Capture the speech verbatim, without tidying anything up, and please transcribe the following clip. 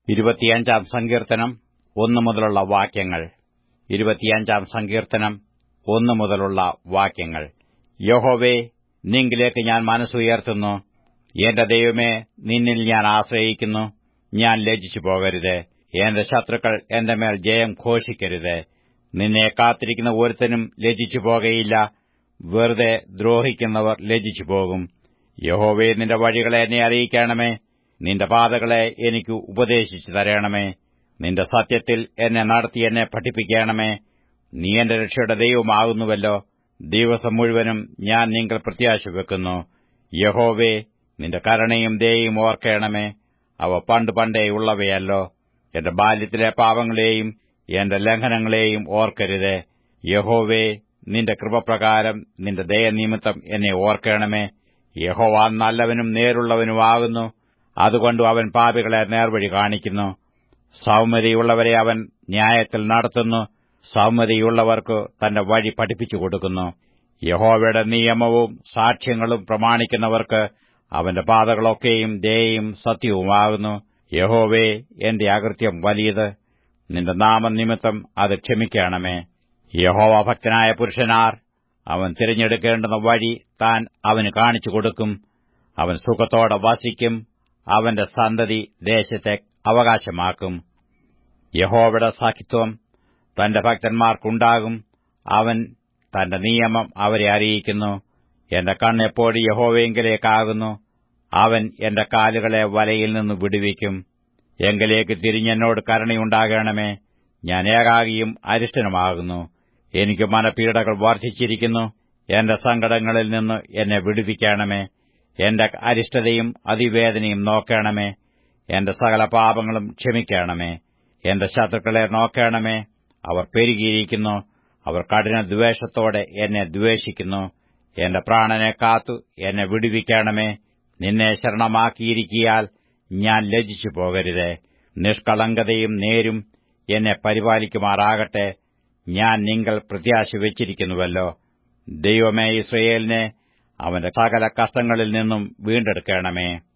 ഇരുപത്തിയഞ്ചാം സങ്കീർത്തനം ഒന്നു മുതലുള്ള വാക്യങ്ങൾ. ഇരുപത്തിയഞ്ചാം സങ്കീർത്തനം ഒന്നു മുതലുള്ള വാക്യങ്ങൾ. യഹോവേ, നിങ്കിലേക്ക് ഞാൻ മനസ്സുയർത്തുന്നു. എന്റെ ദൈവമേ, നിന്നിൽ ഞാൻ ആശ്രയിക്കുന്നു. ഞാൻ ലജ്ജിച്ചു പോകരുത്. എന്റെ ശത്രുക്കൾ എന്റെ മേൽ ജയം ഘോഷിക്കരുത്. നിന്നെ കാത്തിരിക്കുന്ന ഒരുത്തനും ലജ്ജിച്ചു പോകയില്ല. വെറുതെ ദ്രോഹിക്കുന്നവർ ലജ്ജിച്ചു പോകും. യഹോവേ, നിന്റെ വഴികളെ എന്നെ അറിയിക്കണമേ. നിന്റെ പാതകളെ എനിക്ക് ഉപദേശിച്ചു തരണമേ. നിന്റെ സത്യത്തിൽ എന്നെ നടത്തി എന്നെ പഠിപ്പിക്കണമേ. നീ എന്റെ രക്ഷയുടെ ദൈവമാകുന്നുവല്ലോ. ദിവസം മുഴുവനും ഞാൻ നിങ്കൽ പ്രത്യാശ വെക്കുന്നു. യഹോവേ, നിന്റെ കരുണയും ദയയും ഓർക്കണമേ. അവ പണ്ട് പണ്ടേ ഉള്ളവയല്ലോ. എന്റെ ബാല്യത്തിലെ പാപങ്ങളെയും എന്റെ ലംഘനങ്ങളെയും ഓർക്കരുത്. യഹോവേ, നിന്റെ കൃപപ്രകാരം നിന്റെ ദയനിമിത്തം എന്നെ ഓർക്കണമേ. യഹോവ നല്ലവനും നേരുള്ളവനുമാകുന്നു. അതുകൊണ്ട് അവൻ പാപികളെ നേർവഴി കാണിക്കുന്നു. സൗമ്യതയുള്ളവരെ അവൻ ന്യായത്തിൽ നടത്തുന്നു. സൗമ്യതയുള്ളവർക്ക് തന്റെ വഴി പഠിപ്പിച്ചു കൊടുക്കുന്നു. യഹോവയുടെ നിയമവും സാക്ഷ്യങ്ങളും പ്രമാണിക്കുന്നവർക്ക് അവന്റെ പാതകളൊക്കെയും ദയയും സത്യവുമാകുന്നു. യഹോവേ, എന്റെ അകൃത്യം വലിയത്. നിന്റെ നാമനിമിത്തം അത് ക്ഷമിക്കണമേ. യഹോവ ഭക്തനായ പുരുഷനാർ? അവൻ തിരഞ്ഞെടുക്കേണ്ടുന്ന വഴി താൻ അവന് കാണിച്ചു കൊടുക്കും. അവൻ സുഖത്തോടെ വസിക്കും. അവന്റെ സന്തതി ദേശത്തെ അവകാശമാക്കും. യഹോവയുടെ സഖിത്വം തന്റെ ഭക്തന്മാർക്കുണ്ടാകും. അവൻ തന്റെ നിയമം അവരെ അറിയിക്കുന്നു. എന്റെ കണ്ണെപ്പോഴും യഹോവയെങ്കിലേക്കാകുന്നു. അവൻ എന്റെ കാലുകളെ വലയിൽ നിന്ന് വിടുവിക്കും. എങ്കിലേക്ക് തിരിഞ്ഞെന്നോട് കരുണയുണ്ടാകണമേ. ഞാൻ ഏകാകിയും അരിഷ്ടനുമാകുന്നു. എനിക്ക് മനപീഡകൾ വർദ്ധിച്ചിരിക്കുന്നു. എന്റെ സങ്കടങ്ങളിൽ നിന്ന് എന്നെ വിടുവിക്കണമേ. എന്റെ അരിഷ്ടതയും അതിവേദനയും നോക്കണമേ. എന്റെ സകല പാപങ്ങളും ക്ഷമിക്കണമേ. എന്റെ ശത്രുക്കളെ നോക്കണമേ. അവർ പെരുകിയിരിക്കുന്നു. അവർ കഠിനദ്വേഷത്തോടെ എന്നെ ദ്വേഷിക്കുന്നു. എന്റെ പ്രാണനെ കാത്തു എന്നെ വിടുവിക്കണമേ. നിന്നെ ശരണമാക്കിയിരിക്കിയാൽ ഞാൻ ലജ്ജിച്ചു പോകരുത്. നിഷ്കളങ്കതയും നേരും എന്നെ പരിപാലിക്കുമാറാകട്ടെ. ഞാൻ നിങ്കൽ പ്രത്യാശ വെച്ചിരിക്കുന്നുവല്ലോ. ദൈവമേ, ഇസ്രയേലിനെ അവന്റെ സകല കഷ്ടങ്ങളിൽ നിന്നും വീണ്ടെടുക്കണമേ.